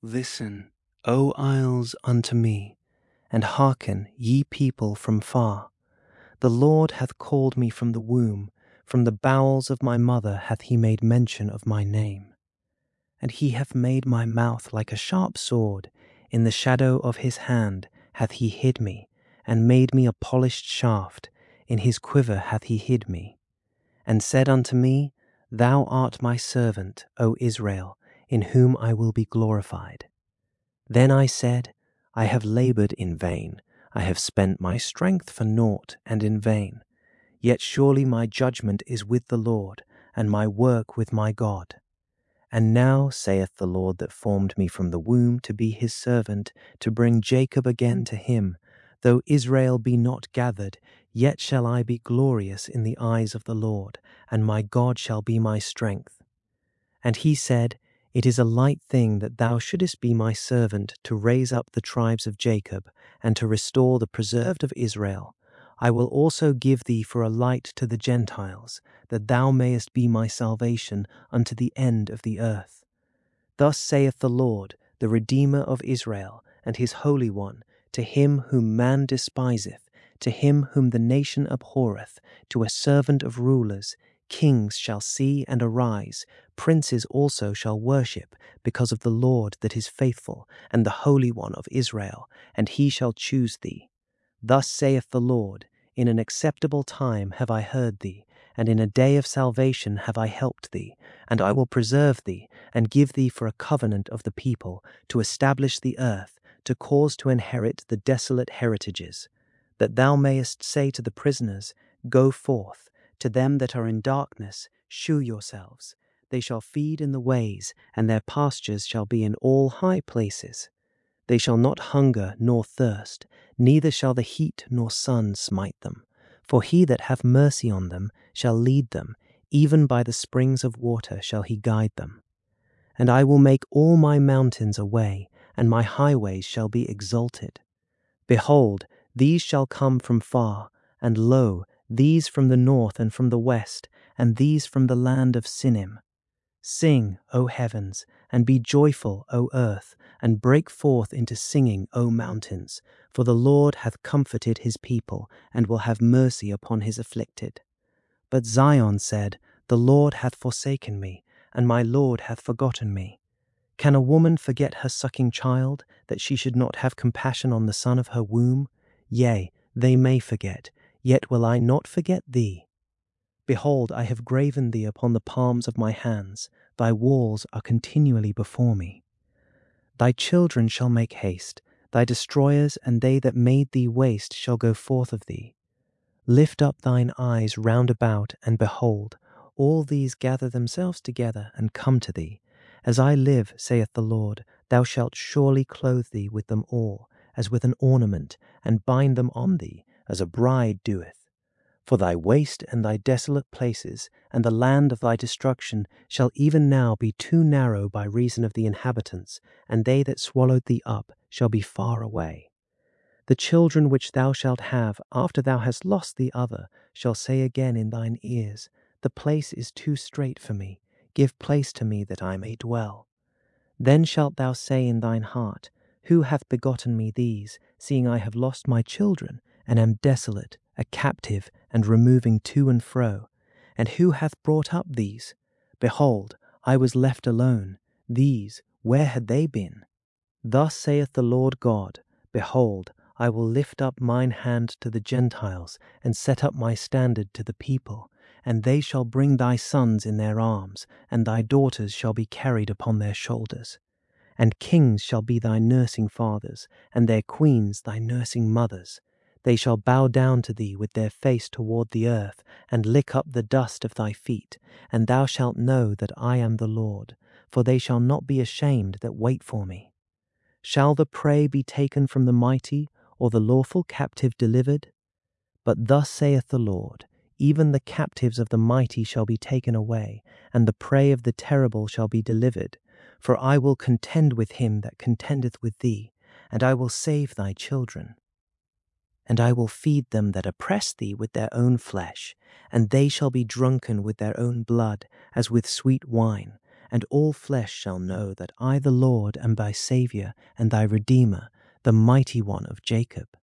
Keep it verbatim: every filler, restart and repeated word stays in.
Listen, O isles, unto me, and hearken, ye people from far. The Lord hath called me from the womb, from the bowels of my mother hath he made mention of my name. And he hath made my mouth like a sharp sword, in the shadow of his hand hath he hid me, and made me a polished shaft, in his quiver hath he hid me. And said unto me, Thou art my servant, O Israel, in whom I will be glorified. Then I said, I have laboured in vain, I have spent my strength for naught and in vain. Yet surely my judgment is with the Lord, and my work with my God. And now, saith the Lord that formed me from the womb to be his servant, to bring Jacob again to him, though Israel be not gathered, yet shall I be glorious in the eyes of the Lord, and my God shall be my strength. And he said, It is a light thing that thou shouldest be my servant to raise up the tribes of Jacob, and to restore the preserved of Israel. I will also give thee for a light to the Gentiles, that thou mayest be my salvation unto the end of the earth. Thus saith the Lord, the Redeemer of Israel, and his Holy One, to him whom man despiseth, to him whom the nation abhorreth, to a servant of rulers, kings shall see and arise, princes also shall worship, because of the Lord that is faithful, and the Holy One of Israel, and he shall choose thee. Thus saith the Lord, In an acceptable time have I heard thee, and in a day of salvation have I helped thee, and I will preserve thee, and give thee for a covenant of the people, to establish the earth, to cause to inherit the desolate heritages, that thou mayest say to the prisoners, Go forth, to them that are in darkness, shew yourselves. They shall feed in the ways, and their pastures shall be in all high places. They shall not hunger nor thirst, neither shall the heat nor sun smite them. For he that hath mercy on them shall lead them, even by the springs of water shall he guide them. And I will make all my mountains a way, and my highways shall be exalted. Behold, these shall come from far, and lo, these from the north and from the west, and these from the land of Sinim. Sing, O heavens, and be joyful, O earth, and break forth into singing, O mountains, for the Lord hath comforted his people, and will have mercy upon his afflicted. But Zion said, The Lord hath forsaken me, and my Lord hath forgotten me. Can a woman forget her sucking child, that she should not have compassion on the son of her womb? Yea, they may forget, yet will I not forget thee. Behold, I have graven thee upon the palms of my hands, thy walls are continually before me. Thy children shall make haste, thy destroyers and they that made thee waste shall go forth of thee. Lift up thine eyes round about, and behold, all these gather themselves together and come to thee. As I live, saith the Lord, thou shalt surely clothe thee with them all, as with an ornament, and bind them on thee, as a bride doeth. For thy waste and thy desolate places, and the land of thy destruction, shall even now be too narrow by reason of the inhabitants, and they that swallowed thee up shall be far away. The children which thou shalt have, after thou hast lost the other, shall say again in thine ears, The place is too strait for me, give place to me that I may dwell. Then shalt thou say in thine heart, Who hath begotten me these, seeing I have lost my children, and am desolate, a captive, and removing to and fro? And who hath brought up these? Behold, I was left alone. These, where had they been? Thus saith the Lord God, Behold, I will lift up mine hand to the Gentiles, and set up my standard to the people, and they shall bring thy sons in their arms, and thy daughters shall be carried upon their shoulders. And kings shall be thy nursing fathers, and their queens thy nursing mothers. They shall bow down to thee with their face toward the earth, and lick up the dust of thy feet, and thou shalt know that I am the Lord, for they shall not be ashamed that wait for me. Shall the prey be taken from the mighty, or the lawful captive delivered? But thus saith the Lord, Even the captives of the mighty shall be taken away, and the prey of the terrible shall be delivered. For I will contend with him that contendeth with thee, and I will save thy children. And I will feed them that oppress thee with their own flesh, and they shall be drunken with their own blood, as with sweet wine, and all flesh shall know that I, the Lord, am thy Saviour and thy Redeemer, the Mighty One of Jacob.